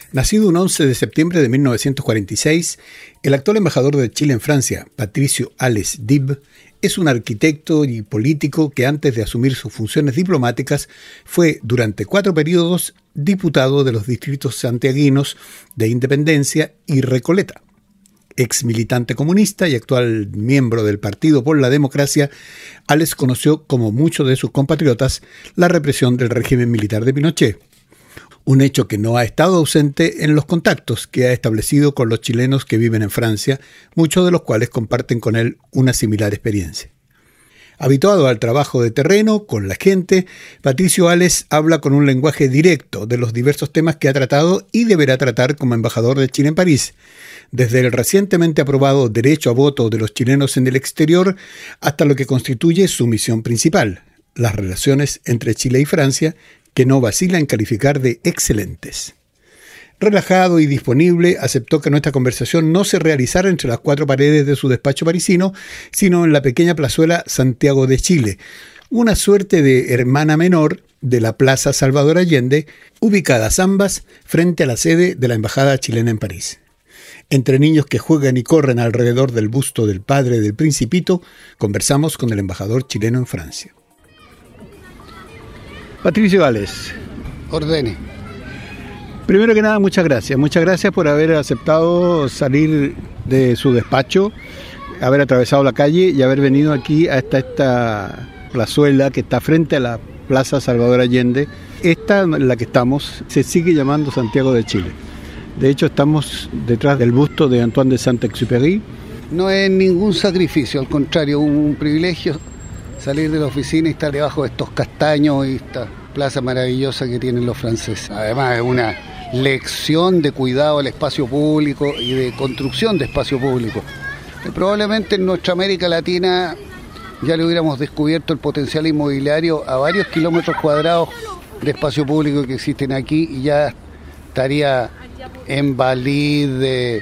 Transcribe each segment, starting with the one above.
Nacido un 11 de septiembre de 1946, el actual embajador de Chile en Francia, Patricio Ales Dib, es un arquitecto y político que antes de asumir sus funciones diplomáticas fue durante 4 periodos diputado de los distritos santiaguinos de Independencia y Recoleta. Ex militante comunista y actual miembro del Partido por la Democracia, Ales conoció, como muchos de sus compatriotas, la represión del régimen militar de Pinochet. Un hecho que no ha estado ausente en los contactos que ha establecido con los chilenos que viven en Francia, muchos de los cuales comparten con él una similar experiencia. Habituado al trabajo de terreno, con la gente, Patricio Ales habla con un lenguaje directo de los diversos temas que ha tratado y deberá tratar como embajador de Chile en París, desde el recientemente aprobado derecho a voto de los chilenos en el exterior hasta lo que constituye su misión principal, las relaciones entre Chile y Francia, que no vacila en calificar de excelentes. Relajado y disponible, aceptó que nuestra conversación no se realizara entre las 4 paredes de su despacho parisino, sino en la pequeña plazuela Santiago de Chile, una suerte de hermana menor de la Plaza Salvador Allende, ubicadas ambas frente a la sede de la Embajada chilena en París. Entre niños que juegan y corren alrededor del busto del padre del Principito, conversamos con el embajador chileno en Francia. Patricio Ales. Ordene. Primero que nada, muchas gracias. Muchas gracias por haber aceptado salir de su despacho, haber atravesado la calle y haber venido aquí hasta esta plazuela que está frente a la Plaza Salvador Allende. Esta en la que estamos se sigue llamando Santiago de Chile. De hecho, estamos detrás del busto de Antoine de Saint-Exupéry. No es ningún sacrificio, al contrario, un privilegio salir de la oficina y estar debajo de estos castaños y esta plaza maravillosa que tienen los franceses. Además es una lección de cuidado al espacio público y de construcción de espacio público. Probablemente en nuestra América Latina ya le hubiéramos descubierto el potencial inmobiliario a varios kilómetros cuadrados de espacio público que existen aquí y ya estaría en Valide,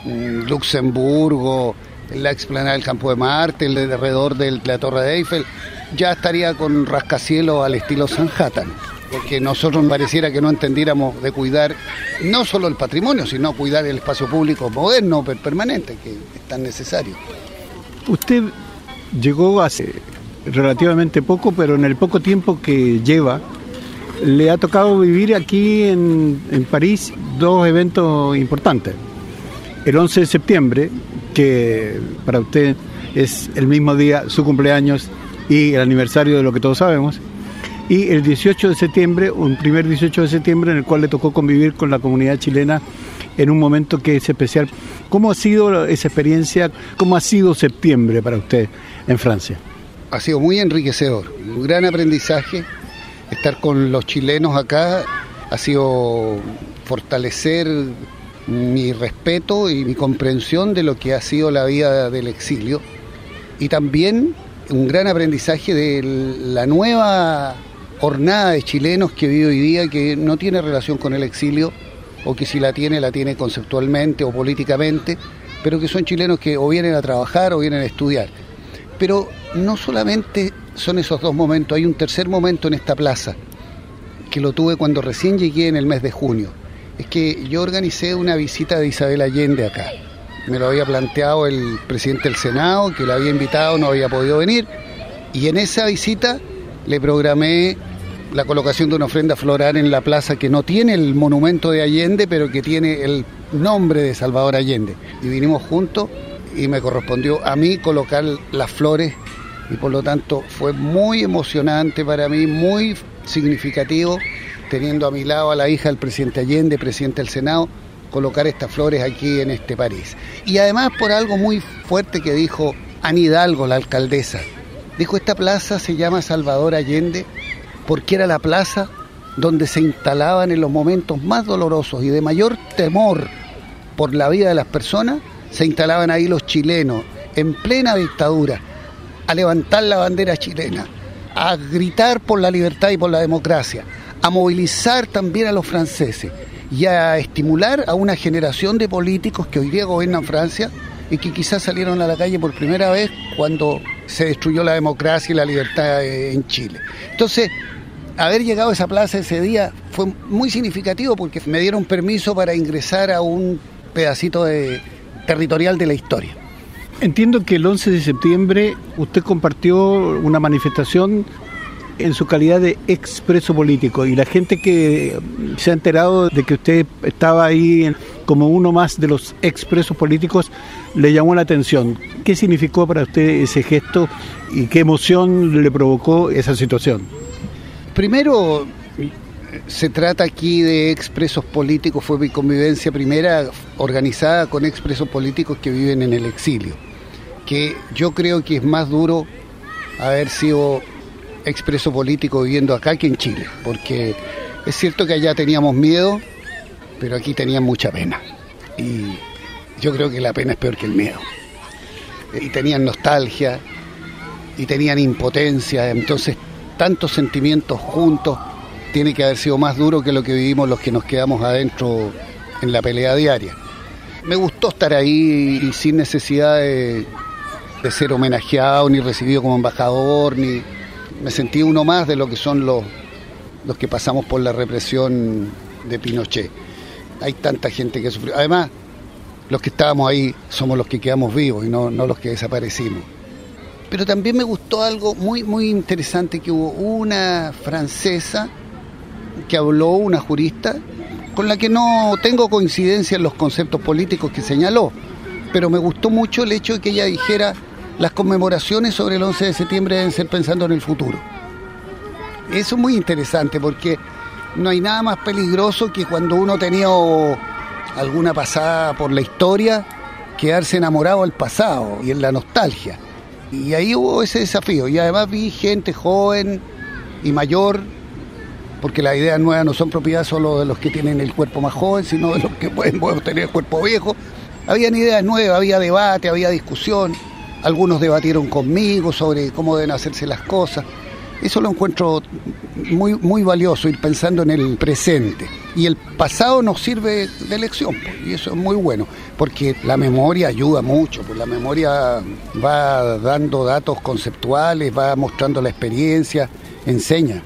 Luxemburgo, la explanada del Campo de Marte, alrededor de la Torre de Eiffel, ya estaría con rascacielos al estilo Manhattan, porque nosotros pareciera que no entendiéramos de cuidar no solo el patrimonio, sino cuidar el espacio público moderno, permanente, que es tan necesario. Usted llegó hace relativamente poco, pero en el poco tiempo que lleva, le ha tocado vivir aquí en París 2 eventos importantes. El 11 de septiembre, que para usted es el mismo día, su cumpleaños y el aniversario de lo que todos sabemos, y el 18 de septiembre, un primer 18 de septiembre en el cual le tocó convivir con la comunidad chilena en un momento que es especial. ¿Cómo ha sido esa experiencia? ¿Cómo ha sido septiembre para usted en Francia? Ha sido muy enriquecedor, un gran aprendizaje. Estar con los chilenos acá ha sido fortalecer mi respeto y mi comprensión de lo que ha sido la vida del exilio y también un gran aprendizaje de la nueva hornada de chilenos que vive hoy día, que no tiene relación con el exilio o que si la tiene conceptualmente o políticamente, pero que son chilenos que o vienen a trabajar o vienen a estudiar. Pero no solamente son esos 2 momentos, hay un tercer momento en esta plaza que lo tuve cuando recién llegué en el mes de junio. Es que yo organicé una visita de Isabel Allende acá. Me lo había planteado el presidente del Senado, que la había invitado, no había podido venir. Y en esa visita le programé la colocación de una ofrenda floral en la plaza que no tiene el monumento de Allende, pero que tiene el nombre de Salvador Allende. Y vinimos juntos y me correspondió a mí colocar las flores y por lo tanto fue muy emocionante para mí, muy significativo, teniendo a mi lado a la hija del presidente Allende, presidente del Senado, colocar estas flores aquí en este París. Y además por algo muy fuerte que dijo Anne Hidalgo, la alcaldesa. Dijo, esta plaza se llama Salvador Allende porque era la plaza donde se instalaban en los momentos más dolorosos y de mayor temor por la vida de las personas, se instalaban ahí los chilenos, en plena dictadura, a levantar la bandera chilena, a gritar por la libertad y por la democracia, a movilizar también a los franceses y a estimular a una generación de políticos que hoy día gobiernan Francia y que quizás salieron a la calle por primera vez cuando se destruyó la democracia y la libertad en Chile. Entonces, haber llegado a esa plaza ese día fue muy significativo porque me dieron permiso para ingresar a un pedacito territorial de la historia. Entiendo que el 11 de septiembre usted compartió una manifestación en su calidad de expreso político, y la gente que se ha enterado de que usted estaba ahí como uno más de los expresos políticos le llamó la atención. ¿Qué significó para usted ese gesto y qué emoción le provocó esa situación? Primero, se trata aquí de expresos políticos, fue mi convivencia primera organizada con expresos políticos que viven en el exilio, que yo creo que es más duro haber sido expreso político viviendo acá que en Chile, porque es cierto que allá teníamos miedo, pero aquí tenían mucha pena, y yo creo que la pena es peor que el miedo, y tenían nostalgia, y tenían impotencia, entonces tantos sentimientos juntos, tiene que haber sido más duro que lo que vivimos los que nos quedamos adentro en la pelea diaria. Me gustó estar ahí y sin necesidad de ser homenajeado, ni recibido como embajador, ni me sentí uno más de lo que son los que pasamos por la represión de Pinochet. Hay tanta gente que sufrió. Además, los que estábamos ahí somos los que quedamos vivos y no los que desaparecimos. Pero también me gustó algo muy, muy interesante, que hubo una francesa que habló, una jurista, con la que no tengo coincidencia en los conceptos políticos que señaló, pero me gustó mucho el hecho de que ella dijera: las conmemoraciones sobre el 11 de septiembre deben ser pensando en el futuro. Eso es muy interesante, porque no hay nada más peligroso que cuando uno tenía alguna pasada por la historia, quedarse enamorado del pasado y en la nostalgia. Y ahí hubo ese desafío, y además vi gente joven y mayor, porque las ideas nuevas no son propiedad solo de los que tienen el cuerpo más joven, sino de los que pueden tener el cuerpo viejo. Habían ideas nuevas, había debate, había discusión. Algunos debatieron conmigo sobre cómo deben hacerse las cosas. Eso lo encuentro muy, muy valioso, ir pensando en el presente. Y el pasado nos sirve de lección, y eso es muy bueno, porque la memoria ayuda mucho, pues la memoria va dando datos conceptuales, va mostrando la experiencia, enseña.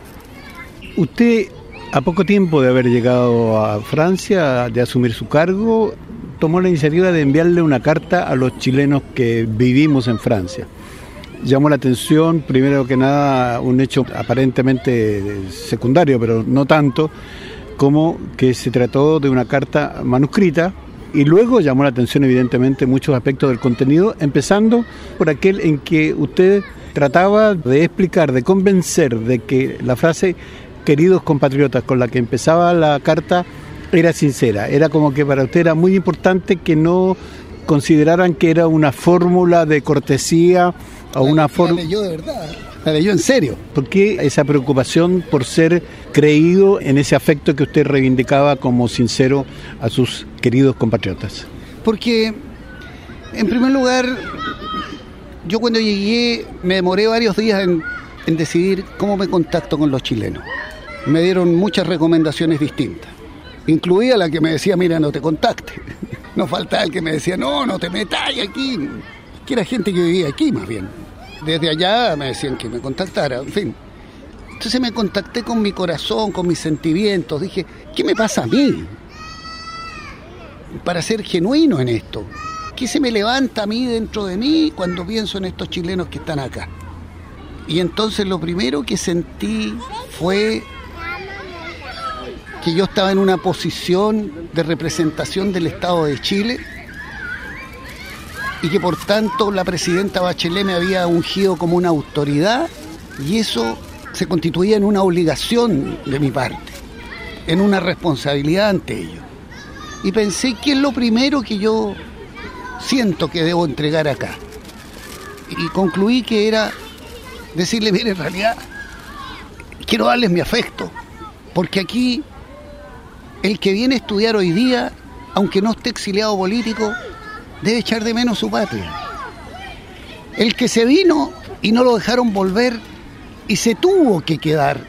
Usted, a poco tiempo de haber llegado a Francia, de asumir su cargo, tomó la iniciativa de enviarle una carta a los chilenos que vivimos en Francia. Llamó la atención, primero que nada, un hecho aparentemente secundario, pero no tanto, como que se trató de una carta manuscrita, y luego llamó la atención evidentemente muchos aspectos del contenido, empezando por aquel en que usted trataba de explicar, de convencer de que la frase "queridos compatriotas" con la que empezaba la carta era sincera. Era como que para usted era muy importante que no consideraran que era una fórmula de cortesía o una fórmula... La leyó de verdad, la leyó en serio. ¿Por qué esa preocupación por ser creído en ese afecto que usted reivindicaba como sincero a sus queridos compatriotas? Porque, en primer lugar, yo cuando llegué me demoré varios días en decidir cómo me contacto con los chilenos. Me dieron muchas recomendaciones distintas, incluida la que me decía: mira, no te contactes. No faltaba el que me decía: no te metas aquí, que era gente que vivía aquí más bien. Desde allá me decían que me contactara, en fin. Entonces me contacté con mi corazón, con mis sentimientos. Dije: ¿qué me pasa a mí? Para ser genuino en esto, ¿qué se me levanta a mí dentro de mí cuando pienso en estos chilenos que están acá? Y entonces lo primero que sentí fue que yo estaba en una posición de representación del Estado de Chile, y que por tanto la presidenta Bachelet me había ungido como una autoridad, y eso se constituía en una obligación de mi parte, en una responsabilidad ante ellos. Y pensé: ¿qué es lo primero que yo siento que debo entregar acá? Y concluí que era decirle: mire, en realidad quiero darles mi afecto, porque aquí el que viene a estudiar hoy día, aunque no esté exiliado político, debe echar de menos su patria. El que se vino y no lo dejaron volver y se tuvo que quedar,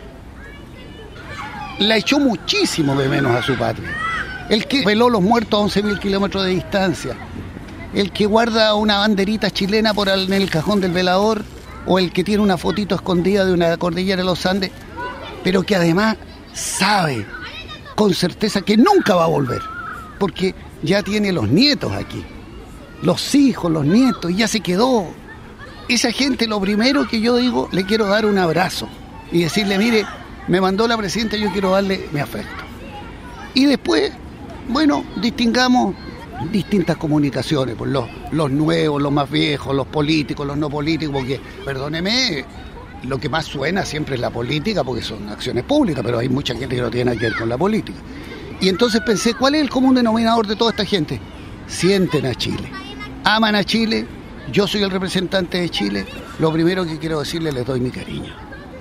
la echó muchísimo de menos a su patria. El que veló los muertos a 11.000 kilómetros de distancia, el que guarda una banderita chilena en el cajón del velador, o el que tiene una fotito escondida de una cordillera de los Andes, pero que además sabe con certeza que nunca va a volver, porque ya tiene los nietos aquí, los hijos, los nietos, y ya se quedó. Esa gente, lo primero que yo digo, le quiero dar un abrazo y decirle, mire, me mandó la presidenta, yo quiero darle mi afecto. Y después, bueno, distingamos distintas comunicaciones, pues los nuevos, los más viejos, los políticos, los no políticos, porque, perdóneme, lo que más suena siempre es la política, porque son acciones públicas, pero hay mucha gente que no tiene nada que ver con la política. Y entonces pensé, ¿cuál es el común denominador de toda esta gente? Sienten a Chile, aman a Chile, yo soy el representante de Chile, lo primero que quiero decirle, les doy mi cariño.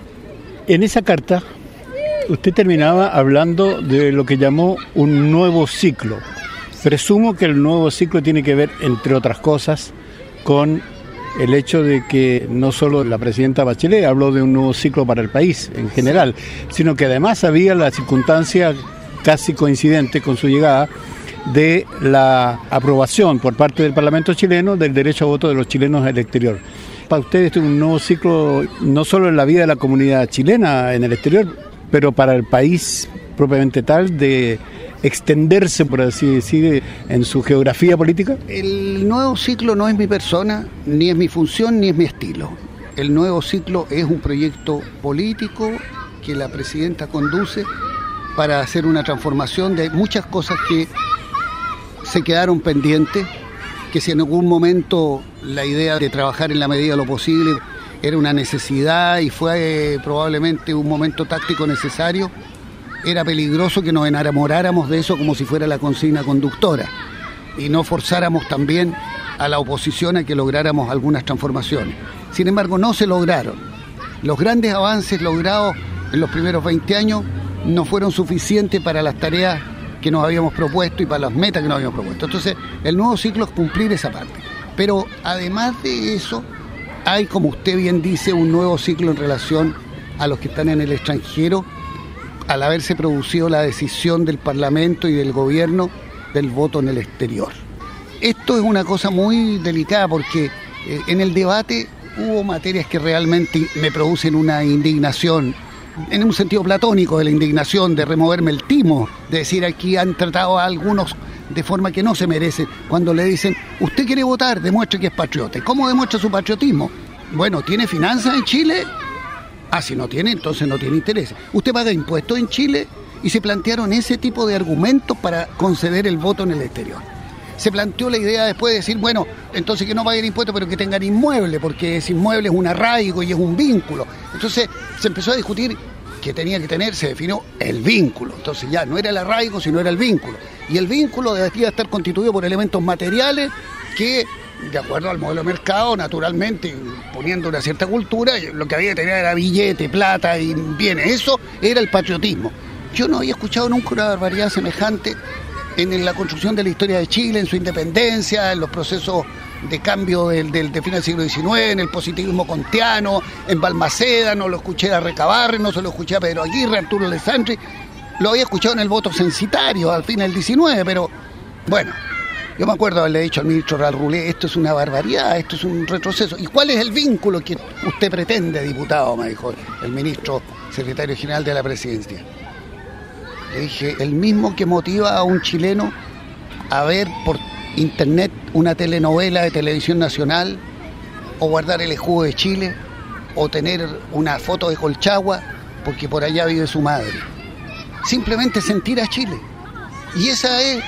En esa carta, usted terminaba hablando de lo que llamó un nuevo ciclo. Presumo que el nuevo ciclo tiene que ver, entre otras cosas, con el hecho de que no solo la presidenta Bachelet habló de un nuevo ciclo para el país en general, sino que además había la circunstancia casi coincidente con su llegada de la aprobación por parte del Parlamento chileno del derecho a voto de los chilenos al exterior. Para ustedes este es un nuevo ciclo no solo en la vida de la comunidad chilena en el exterior, pero para el país propiamente tal, de extenderse, por así decir, en su geografía política. El nuevo ciclo no es mi persona, ni es mi función, ni es mi estilo. El nuevo ciclo es un proyecto político que la presidenta conduce para hacer una transformación de muchas cosas que se quedaron pendientes, que si en algún momento la idea de trabajar en la medida de lo posible era una necesidad y fue probablemente un momento táctico necesario, era peligroso que nos enamoráramos de eso como si fuera la consigna conductora y no forzáramos también a la oposición a que lográramos algunas transformaciones. Sin embargo, no se lograron. Los grandes avances logrados en los primeros 20 años no fueron suficientes para las tareas que nos habíamos propuesto y para las metas que nos habíamos propuesto. Entonces, el nuevo ciclo es cumplir esa parte. Pero además de eso, hay, como usted bien dice, un nuevo ciclo en relación a los que están en el extranjero, al haberse producido la decisión del Parlamento y del gobierno del voto en el exterior. Esto es una cosa muy delicada porque en el debate hubo materias que realmente me producen una indignación, en un sentido platónico de la indignación, de removerme el timo, de decir aquí han tratado a algunos de forma que no se merecen, cuando le dicen, usted quiere votar, demuestre que es patriota. ¿Cómo demuestra su patriotismo? Bueno, ¿tiene finanzas en Chile? Ah, si no tiene, entonces no tiene interés. Usted paga impuestos en Chile y se plantearon ese tipo de argumentos para conceder el voto en el exterior. Se planteó la idea después de decir, bueno, entonces que no paguen impuestos, pero que tengan inmueble, porque ese inmueble es un arraigo y es un vínculo. Entonces se empezó a discutir que tenía que tener, se definió el vínculo. Entonces ya no era el arraigo, sino era el vínculo. Y el vínculo debía estar constituido por elementos materiales que, de acuerdo al modelo de mercado, naturalmente, poniendo una cierta cultura, lo que había que tener era billete, plata y bienes. Eso era el patriotismo. Yo no había escuchado nunca una barbaridad semejante en la construcción de la historia de Chile, en su independencia, en los procesos de cambio de fin del siglo XIX, en el positivismo kantiano, en Balmaceda, no lo escuché a Recabarren, no se lo escuché a Pedro Aguirre, Arturo Alessandri, lo había escuchado en el voto censitario al fin del XIX, pero bueno, yo me acuerdo haberle dicho al ministro Raúl Rulé, esto es una barbaridad, esto es un retroceso. ¿Y cuál es el vínculo que usted pretende, diputado? Me dijo el ministro secretario general de la presidencia. Le dije, el mismo que motiva a un chileno a ver por internet una telenovela de televisión nacional, o guardar el escudo de Chile, o tener una foto de Colchagua, porque por allá vive su madre. Simplemente sentir a Chile. Y esa es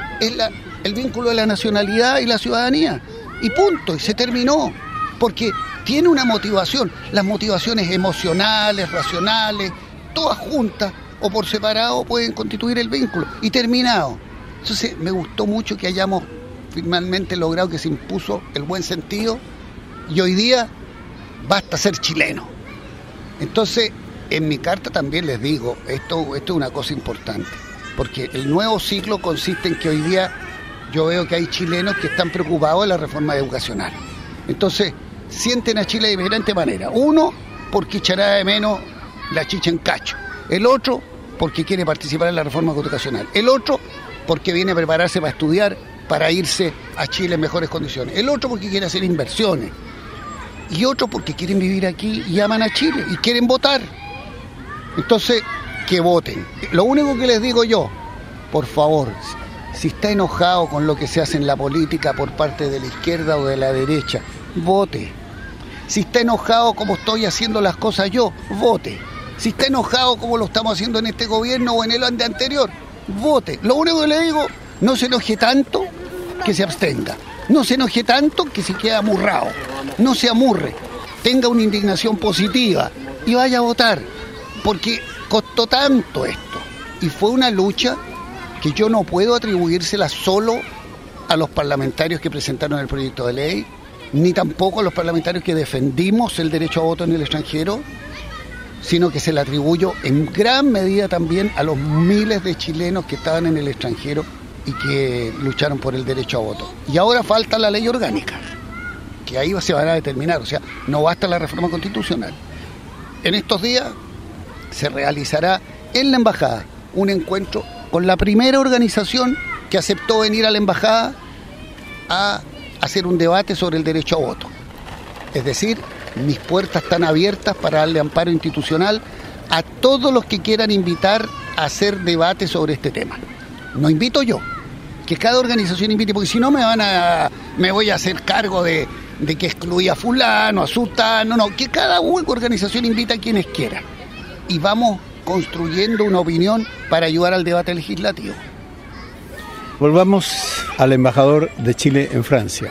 el vínculo de la nacionalidad y la ciudadanía. Y punto, y se terminó. Porque tiene una motivación. Las motivaciones emocionales, racionales, todas juntas o por separado pueden constituir el vínculo. Y terminado. Entonces me gustó mucho que hayamos finalmente logrado que se impuso el buen sentido y hoy día basta ser chileno. Entonces, en mi carta también les digo, esto es una cosa importante, porque el nuevo ciclo consiste en que hoy día yo veo que hay chilenos que están preocupados de la reforma educacional. Entonces, sienten a Chile de diferente manera. Uno, porque echará de menos la chicha en cacho. El otro, porque quiere participar en la reforma educacional. El otro, porque viene a prepararse para estudiar, para irse a Chile en mejores condiciones. El otro, porque quiere hacer inversiones. Y otro, porque quieren vivir aquí y aman a Chile y quieren votar. Entonces, que voten. Lo único que les digo yo, por favor, si está enojado con lo que se hace en la política por parte de la izquierda o de la derecha, vote. Si está enojado como estoy haciendo las cosas yo, vote. Si está enojado como lo estamos haciendo en este gobierno o en el anterior, vote. Lo único que le digo, no se enoje tanto que se abstenga. No se enoje tanto que se quede amurrado. No se amurre. Tenga una indignación positiva y vaya a votar. Porque costó tanto esto. Y fue una lucha que yo no puedo atribuírsela solo a los parlamentarios que presentaron el proyecto de ley, ni tampoco a los parlamentarios que defendimos el derecho a voto en el extranjero, sino que se le atribuyo en gran medida también a los miles de chilenos que estaban en el extranjero y que lucharon por el derecho a voto. Y ahora falta la ley orgánica, que ahí se van a determinar, o sea, no basta la reforma constitucional. En estos días se realizará en la embajada un encuentro con la primera organización que aceptó venir a la embajada a hacer un debate sobre el derecho a voto. Es decir, mis puertas están abiertas para darle amparo institucional a todos los que quieran invitar a hacer debate sobre este tema. No invito yo, que cada organización invite, porque si no me voy a hacer cargo de que excluya a fulano, a sutano, no, que cada organización invita a quienes quiera. Y vamos construyendo una opinión para ayudar al debate legislativo. Volvamos al embajador de Chile en Francia.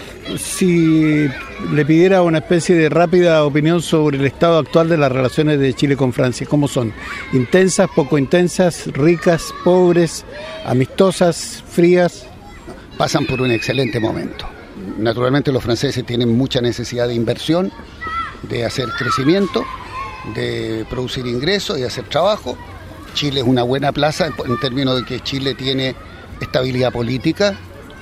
Si le pidiera una especie de rápida opinión sobre el estado actual de las relaciones de Chile con Francia, ¿cómo son? ¿Intensas, poco intensas, ricas, pobres, amistosas, frías? Pasan por un excelente momento. Naturalmente los franceses tienen mucha necesidad de inversión, de hacer crecimiento, de producir ingresos y de hacer trabajo. Chile es una buena plaza en términos de que Chile tiene estabilidad política,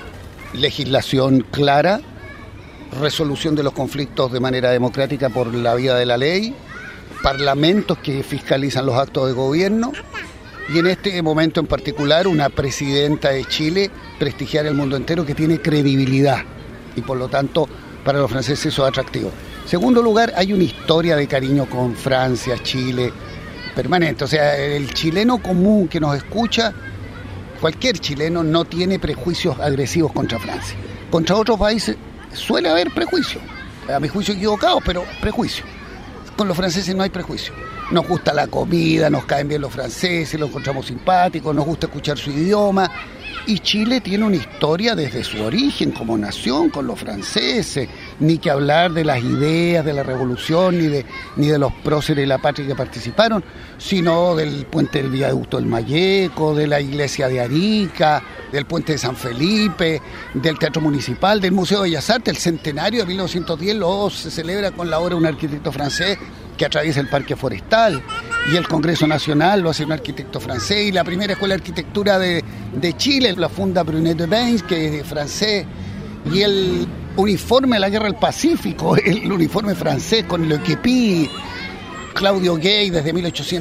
legislación clara, resolución de los conflictos de manera democrática por la vía de la ley, parlamentos que fiscalizan los actos de gobierno y en este momento en particular una presidenta de Chile prestigiar el mundo entero que tiene credibilidad y por lo tanto para los franceses eso es atractivo. Segundo lugar, hay una historia de cariño con Francia, Chile, permanente. O sea, el chileno común que nos escucha, cualquier chileno no tiene prejuicios agresivos contra Francia. Contra otros países suele haber prejuicios, a mi juicio equivocados, pero prejuicios. Con los franceses no hay prejuicio. Nos gusta la comida, nos caen bien los franceses, los encontramos simpáticos, nos gusta escuchar su idioma. Y Chile tiene una historia desde su origen como nación con los franceses, ni que hablar de las ideas de la revolución, ni de los próceres de la patria que participaron, sino del puente del viaducto del Mayeco, de la iglesia de Arica, del puente de San Felipe, del Teatro Municipal, del Museo de Bellas Artes. El centenario de 1910 se celebra con la obra de un arquitecto francés que atraviesa el Parque Forestal, y el Congreso Nacional lo hace un arquitecto francés, y la primera escuela de arquitectura de Chile la funda Brunet de Bains, que es francés, y el uniforme de la Guerra del Pacífico, el uniforme francés con el Equipí, Claudio Gay desde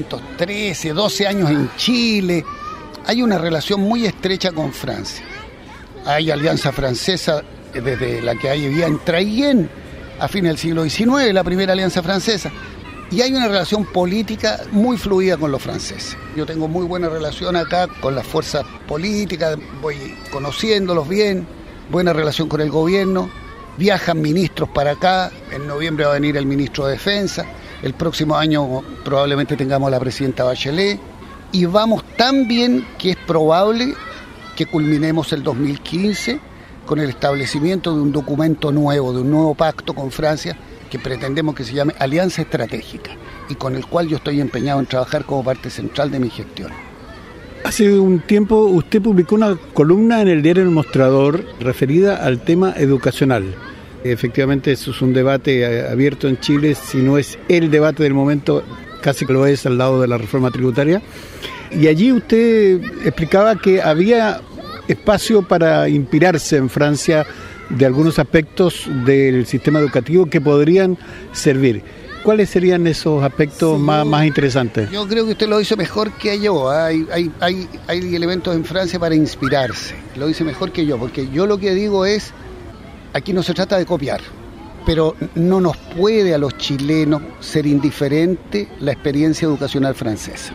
1813, 12 años en Chile. Hay una relación muy estrecha con Francia. Hay alianza francesa desde la que había en Traillén a fines del siglo XIX, la primera alianza francesa. Y hay una relación política muy fluida con los franceses. Yo tengo muy buena relación acá con las fuerzas políticas, voy conociéndolos bien, buena relación con el gobierno. Viajan ministros para acá, en noviembre va a venir el ministro de Defensa, el próximo año probablemente tengamos a la presidenta Bachelet, y vamos tan bien que es probable que culminemos el 2015 con el establecimiento de un documento nuevo, de un nuevo pacto con Francia, que pretendemos que se llame Alianza Estratégica, y con el cual yo estoy empeñado en trabajar como parte central de mi gestión. Hace un tiempo usted publicó una columna en el diario El Mostrador referida al tema educacional. Efectivamente, eso es un debate abierto en Chile, si no es el debate del momento, casi que lo es al lado de la reforma tributaria. Y allí usted explicaba que había espacio para inspirarse en Francia de algunos aspectos del sistema educativo que podrían servir. ¿Cuáles serían esos aspectos más interesantes? Yo creo que usted lo dice mejor que yo. Hay elementos en Francia para inspirarse. Lo dice mejor que yo, porque yo lo que digo es, aquí no se trata de copiar, pero no nos puede a los chilenos ser indiferente la experiencia educacional francesa.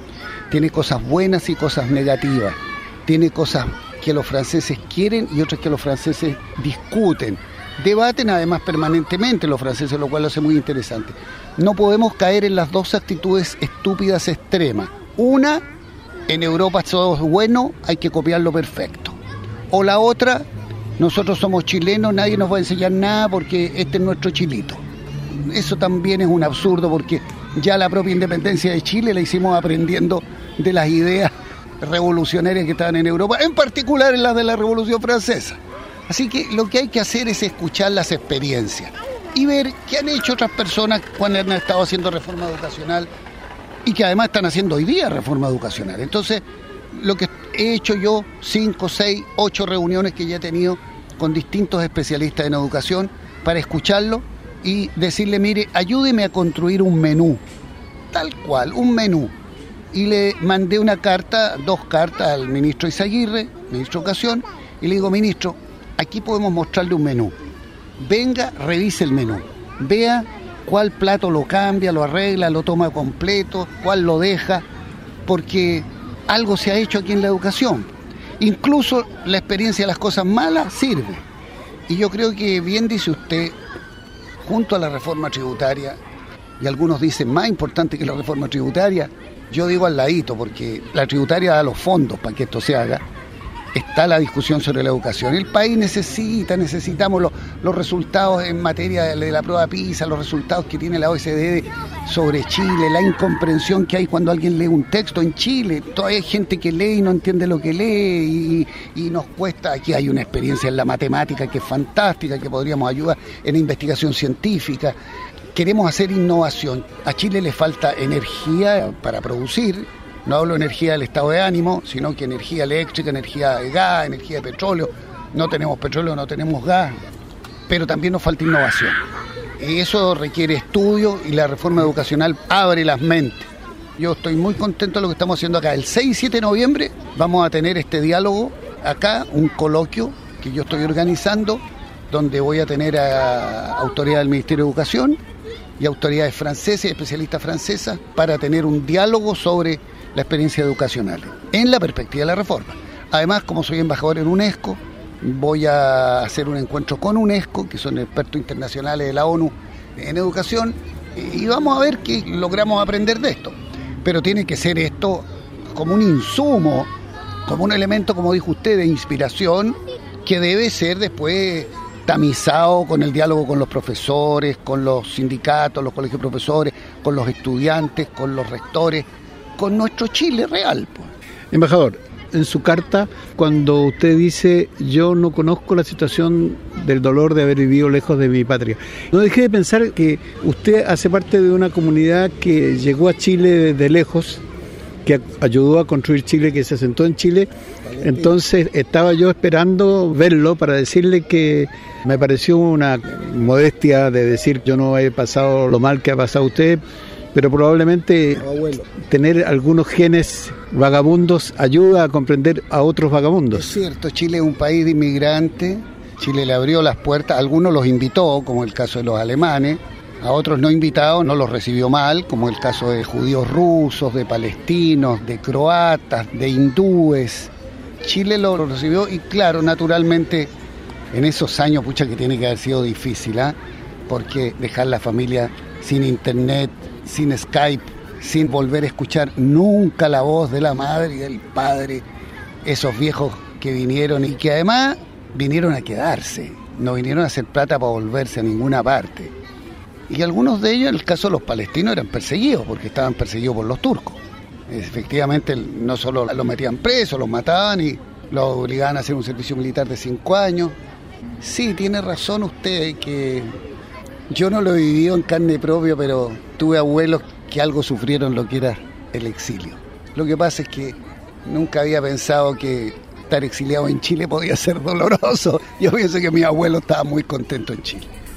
Tiene cosas buenas y cosas negativas, tiene cosas que los franceses quieren y otras que los franceses discuten. Debaten además permanentemente los franceses, lo cual lo hace muy interesante. No podemos caer en las dos actitudes estúpidas extremas. Una, en Europa todo es bueno, hay que copiarlo perfecto. O la otra, nosotros somos chilenos, nadie nos va a enseñar nada porque este es nuestro chilito. Eso también es un absurdo porque ya la propia independencia de Chile la hicimos aprendiendo de las ideas revolucionarias que estaban en Europa, en particular en las de la Revolución Francesa. Así que lo que hay que hacer es escuchar las experiencias y ver qué han hecho otras personas cuando han estado haciendo reforma educacional y que además están haciendo hoy día reforma educacional. Entonces, lo que he hecho yo, 5, 6, 8 reuniones que ya he tenido con distintos especialistas en educación para escucharlo y decirle, mire, ayúdeme a construir un menú, tal cual, un menú. Y le mandé una carta, 2 cartas al ministro Izaguirre, ministro de Educación, y le digo, ministro, aquí podemos mostrarle un menú. Venga, revise el menú. Vea cuál plato lo cambia, lo arregla, lo toma completo, cuál lo deja, porque algo se ha hecho aquí en la educación. Incluso la experiencia de las cosas malas sirve. Y yo creo que bien dice usted, junto a la reforma tributaria, y algunos dicen más importante que la reforma tributaria, yo digo al ladito, porque la tributaria da los fondos para que esto se haga, está la discusión sobre la educación. El país necesitamos los resultados en materia de la prueba PISA, los resultados que tiene la OECD sobre Chile, la incomprensión que hay cuando alguien lee un texto en Chile. Todavía hay gente que lee y no entiende lo que lee y nos cuesta. Aquí hay una experiencia en la matemática que es fantástica, que podríamos ayudar en investigación científica. Queremos hacer innovación. A Chile le falta energía para producir. No hablo de energía del estado de ánimo, sino que energía eléctrica, energía de gas, energía de petróleo. No tenemos petróleo, no tenemos gas, pero también nos falta innovación. Y eso requiere estudio y la reforma educacional abre las mentes. Yo estoy muy contento de lo que estamos haciendo acá. El 6 y 7 de noviembre vamos a tener este diálogo acá, un coloquio que yo estoy organizando, donde voy a tener a autoridades del Ministerio de Educación y autoridades francesas y especialistas francesas para tener un diálogo sobre la experiencia educacional en la perspectiva de la reforma. Además, como soy embajador en UNESCO, voy a hacer un encuentro con UNESCO, que son expertos internacionales de la ONU en educación, y vamos a ver qué logramos aprender de esto. Pero tiene que ser esto como un insumo, como un elemento, como dijo usted, de inspiración, que debe ser después tamizado con el diálogo con los profesores, con los sindicatos, los colegios de profesores, con los estudiantes, con los rectores, con nuestro Chile real, pues. Embajador, en su carta, cuando usted dice yo no conozco la situación del dolor de haber vivido lejos de mi patria, no dejé de pensar que usted hace parte de una comunidad que llegó a Chile desde lejos, que ayudó a construir Chile, que se asentó en Chile. Entonces estaba yo esperando verlo para decirle que me pareció una modestia de decir yo no he pasado lo mal que ha pasado usted, pero probablemente tener algunos genes vagabundos ayuda a comprender a otros vagabundos. Es cierto, Chile es un país de inmigrantes, Chile le abrió las puertas, a algunos los invitó, como el caso de los alemanes, a otros no invitados no los recibió mal, como el caso de judíos rusos, de palestinos, de croatas, de hindúes. Chile lo recibió y claro, naturalmente, en esos años, pucha, que tiene que haber sido difícil, porque dejar la familia sin internet, sin Skype, sin volver a escuchar nunca la voz de la madre y del padre, esos viejos que vinieron y que además vinieron a quedarse, no vinieron a hacer plata para volverse a ninguna parte. Y algunos de ellos, en el caso de los palestinos, eran perseguidos, porque estaban perseguidos por los turcos. Efectivamente, no solo los metían presos, los mataban y los obligaban a hacer un servicio militar de 5 años. Sí, tiene razón usted que yo no lo he vivido en carne propia, pero tuve abuelos que algo sufrieron lo que era el exilio. Lo que pasa es que nunca había pensado que estar exiliado en Chile podía ser doloroso. Yo pienso que mi abuelo estaba muy contento en Chile.